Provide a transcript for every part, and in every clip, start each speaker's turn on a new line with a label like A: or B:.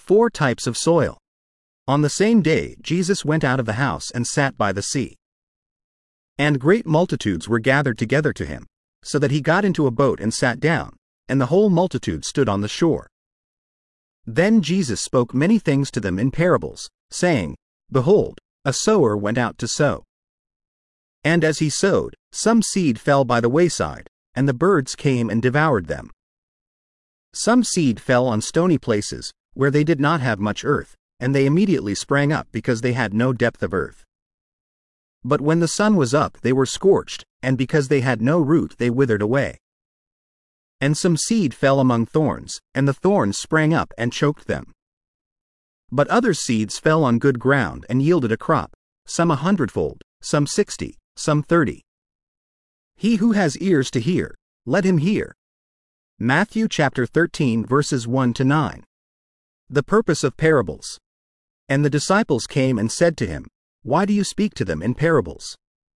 A: 4 types of soil. On the same day Jesus went out of the house and sat by the sea. And great multitudes were gathered together to him, so that he got into a boat and sat down, and the whole multitude stood on the shore. Then Jesus spoke many things to them in parables, saying, Behold, a sower went out to sow. And as he sowed, some seed fell by the wayside, and the birds came and devoured them. Some seed fell on stony places, where they did not have much earth, and they immediately sprang up because they had no depth of earth. But when the sun was up they were scorched, and because they had no root they withered away. And some seed fell among thorns, and the thorns sprang up and choked them. But other seeds fell on good ground and yielded a crop, some 100-fold, some 60, some 30. He who has ears to hear, let him hear. Matthew chapter 13 verses 1 to 9. The purpose of parables. And the disciples came and said to him, Why do you speak to them in parables?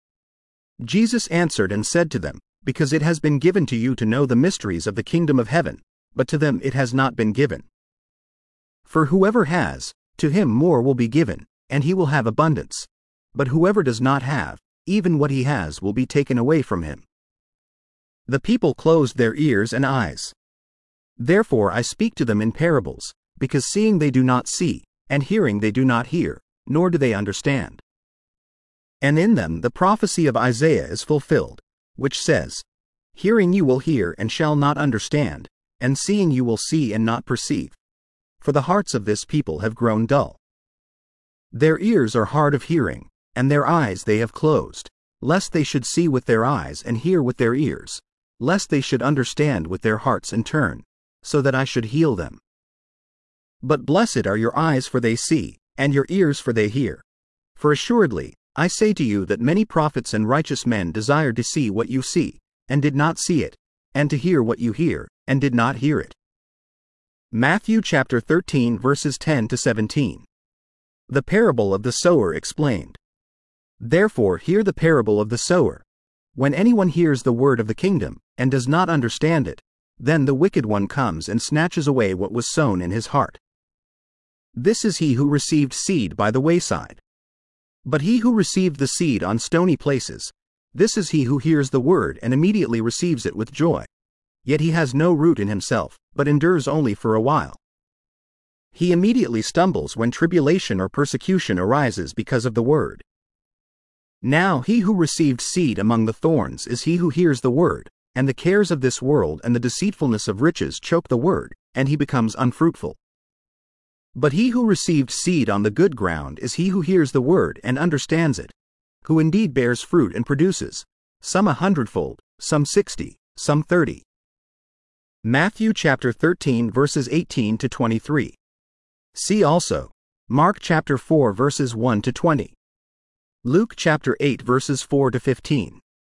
A: Jesus answered and said to them, Because it has been given to you to know the mysteries of the kingdom of heaven, but to them it has not been given. For whoever has, to him more will be given, and he will have abundance. But whoever does not have, even what he has will be taken away from him. The people closed their ears and eyes. Therefore I speak to them in parables, because seeing they do not see, and hearing they do not hear, nor do they understand. And in them the prophecy of Isaiah is fulfilled, which says, Hearing you will hear and shall not understand, and seeing you will see and not perceive. For the hearts of this people have grown dull. Their ears are hard of hearing, and their eyes they have closed, lest they should see with their eyes and hear with their ears, lest they should understand with their hearts and turn, so that I should heal them. But blessed are your eyes for they see, and your ears for they hear. For assuredly, I say to you that many prophets and righteous men desired to see what you see, and did not see it, and to hear what you hear, and did not hear it. Matthew chapter 13 verses 10 to 17. The parable of the sower explained. Therefore hear the parable of the sower. When anyone hears the word of the kingdom, and does not understand it, then the wicked one comes and snatches away what was sown in his heart. This is he who received seed by the wayside. But he who received the seed on stony places, this is he who hears the word and immediately receives it with joy. Yet he has no root in himself, but endures only for a while. He immediately stumbles when tribulation or persecution arises because of the word. Now he who received seed among the thorns is he who hears the word, and the cares of this world and the deceitfulness of riches choke the word, and he becomes unfruitful. But he who received seed on the good ground is he who hears the word and understands it, who indeed bears fruit and produces, some 100-fold, some 60, some 30. Matthew chapter 13 verses 18 to 23. See also, Mark chapter 4 verses 1 to 20. Luke chapter 8 verses 4 to 15.